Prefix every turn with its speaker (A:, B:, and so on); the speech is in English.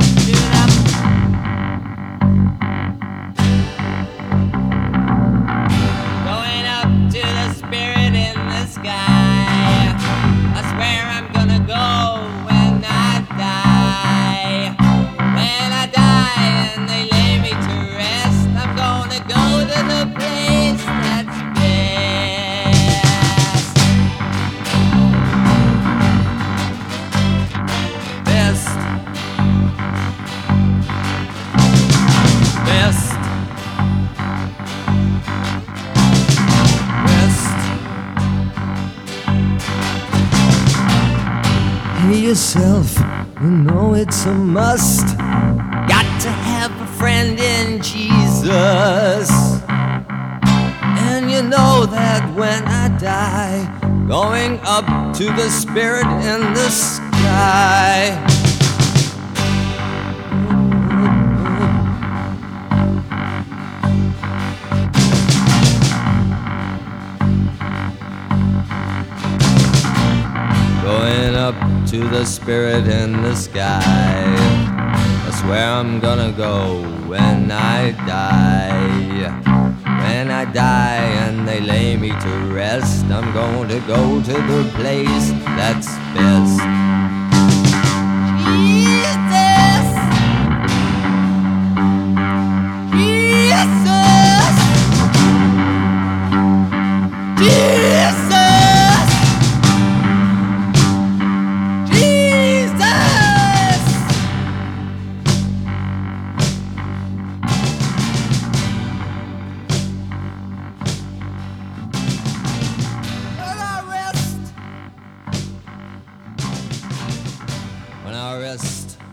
A: Going up to the spirit in the sky. That's where I'm gonna go when I die. When I die and they lay me to rest, I'm gonna go to the place that's best. Best. Best.
B: Hey yourself, you know it's a must.
A: Got to have a friend in Jesus.
B: And you know that when I die,
A: Going up to the spirit in the sky. Going up to the spirit in the sky. That's where I'm gonna go when I die. When I die and they lay me to rest, I'm going to go to the place that's best. Jesus! Jesus! Jesus! Jesus! When I rest